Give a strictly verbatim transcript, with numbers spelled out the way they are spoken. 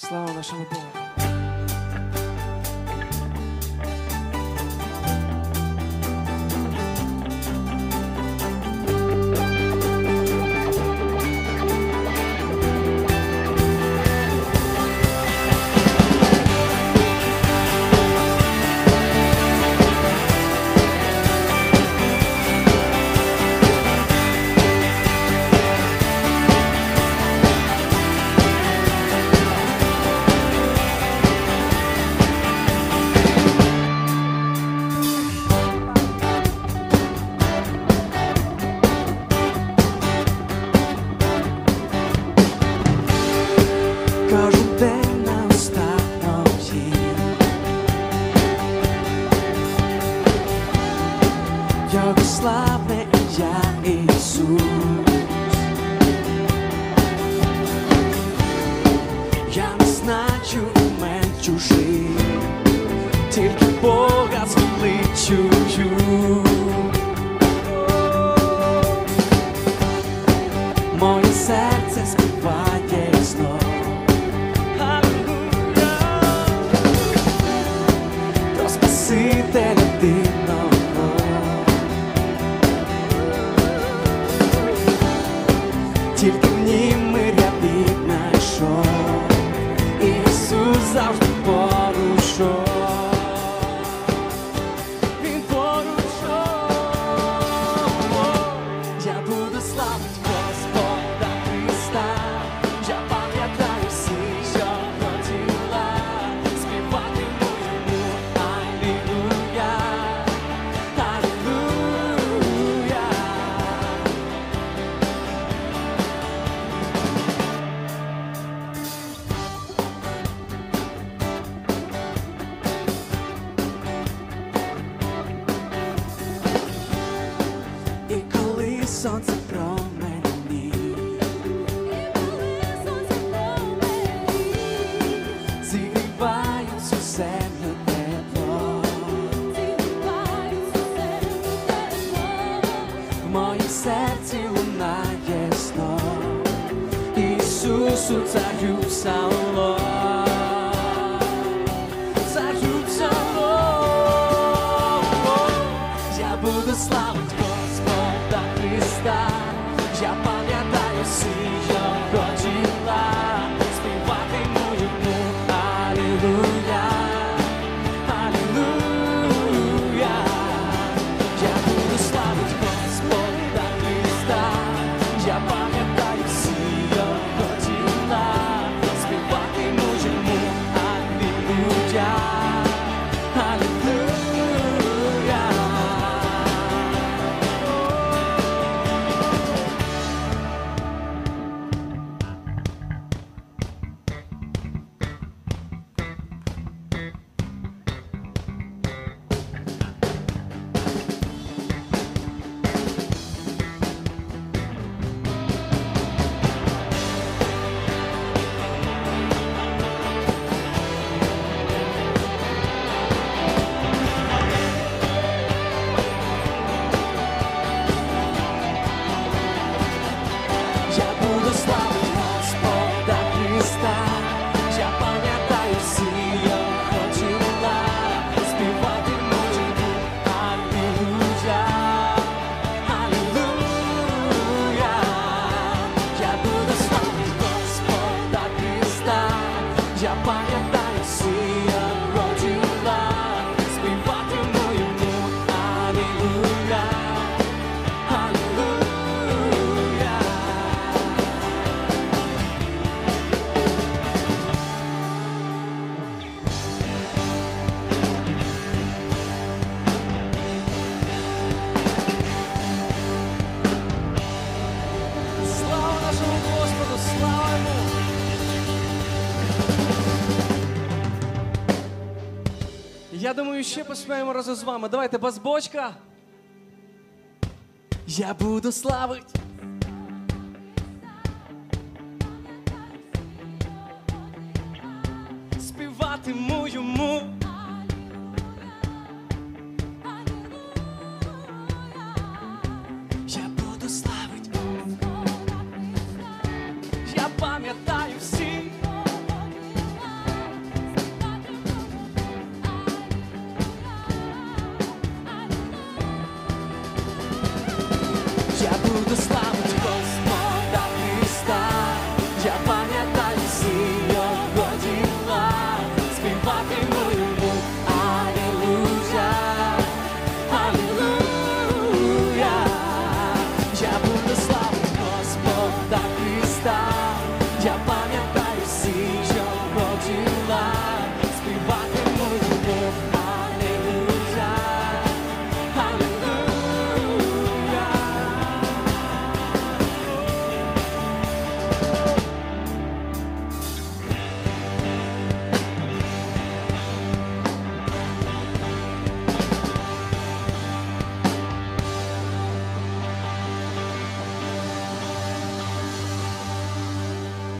Слава нашому Богу. Кожен день на останній Його славне ім'я Ісус. Я не значу імен чужих, тільки Бога звеличую. Моє серце співає знов Спасителя дивного. Тільки в нім мир я віднайшов, Ісус завжди поруч. Він поруч. Я буду славить Господа Христа. Я пам'ятаю всі Його діла, співатиму йому Алілуя, Алілуя. І коли сонце променить, зігріває всю землю тепло, в моїм серці лунає знов Ісусу царю Псалом, царю Псалом. Я буду славить Господа Христа. Я пам'ятаю всі Його діла, співатиму йому Алілуя, Алілуя. Я буду славить Господа Христа. Я пам'ятаю всі Його діла, співатиму йому Алілуя, Алілуя. Я буду славити Господа Христа. Я пам'ятаю всі Його діла, співатиму йому Алілуя, Алілуя. Я буду славити Господа Христа. Я пам'ятаю всі Його діла, співатиму йому Алілуя, Алілуя. Слава нашому Господу, слава йому! Я думаю, ще поспіваємо разом з вами. Давайте, бас-бочка. Я буду славить. Співатиму йому